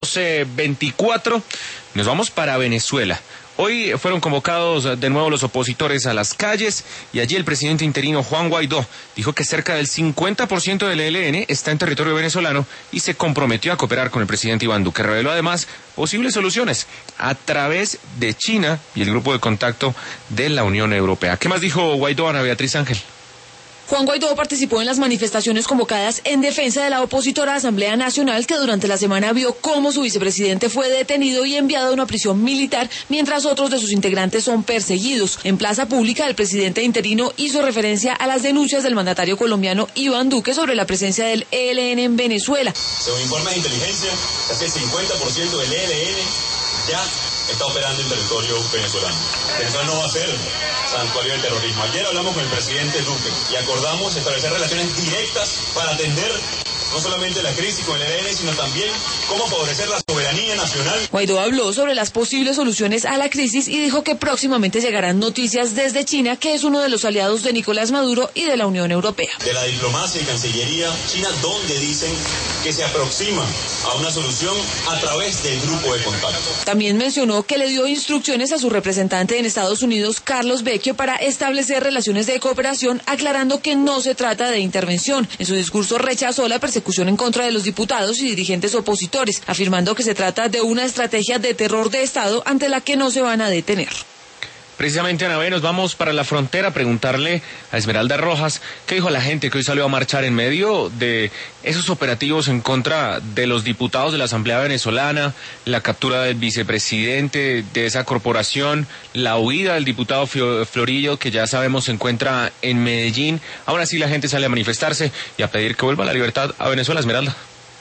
24, nos vamos para Venezuela. Hoy fueron convocados de nuevo los opositores a las calles y allí el presidente interino Juan Guaidó dijo que cerca del 50% del ELN está en territorio venezolano y se comprometió a cooperar con el presidente Iván Duque. Reveló además posibles soluciones a través de China y el grupo de contacto de la Unión Europea. ¿Qué más dijo Guaidó, Ana Beatriz Ángel? Juan Guaidó participó en las manifestaciones convocadas en defensa de la opositora Asamblea Nacional, que durante la semana vio cómo su vicepresidente fue detenido y enviado a una prisión militar, mientras otros de sus integrantes son perseguidos. En plaza pública, el presidente interino hizo referencia a las denuncias del mandatario colombiano Iván Duque sobre la presencia del ELN en Venezuela. Según informes de inteligencia, casi el 50% del ELN ya está operando en territorio venezolano. Venezuela no va a ser santuario del terrorismo. Ayer hablamos con el presidente Duque y acordamos establecer relaciones directas para atender no solamente la crisis con el ELN, sino también cómo favorecer la soberanía nacional. Guaidó habló sobre las posibles soluciones a la crisis y dijo que próximamente llegarán noticias desde China, que es uno de los aliados de Nicolás Maduro y de la Unión Europea. De la diplomacia y cancillería china, donde dicen que se aproxima a una solución a través del grupo de contacto. También mencionó que le dio instrucciones a su representante en Estados Unidos, Carlos Vecchio, para establecer relaciones de cooperación, aclarando que no se trata de intervención. En su discurso rechazó la persecución en contra de los diputados y dirigentes opositores, afirmando que se trata de una estrategia de terror de Estado ante la que no se van a detener. Precisamente, Ana B, nos vamos para la frontera a preguntarle a Esmeralda Rojas qué dijo la gente que hoy salió a marchar en medio de esos operativos en contra de los diputados de la Asamblea Venezolana, la captura del vicepresidente de esa corporación, la huida del diputado Florillo, que ya sabemos se encuentra en Medellín. Ahora sí la gente sale a manifestarse y a pedir que vuelva la libertad a Venezuela. Esmeralda.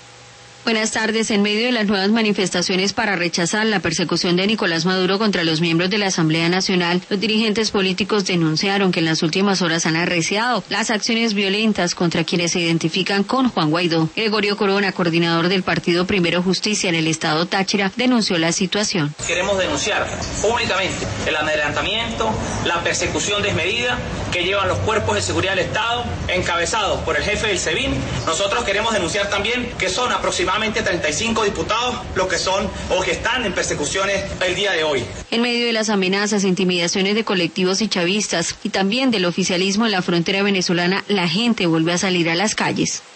Buenas tardes. En medio de las nuevas manifestaciones para rechazar la persecución de Nicolás Maduro contra los miembros de la Asamblea Nacional, los dirigentes políticos denunciaron que en las últimas horas han arreciado las acciones violentas contra quienes se identifican con Juan Guaidó. Gregorio Corona, coordinador del partido Primero Justicia en el estado Táchira, denunció la situación. Queremos denunciar públicamente el amedrentamiento, la persecución desmedida que llevan los cuerpos de seguridad del Estado, encabezados por el jefe del SEBIN. Nosotros queremos denunciar también que son aproximadamente 35 diputados los que son o que están en persecuciones el día de hoy. En medio de las amenazas e intimidaciones de colectivos y chavistas y también del oficialismo en la frontera venezolana, la gente vuelve a salir a las calles.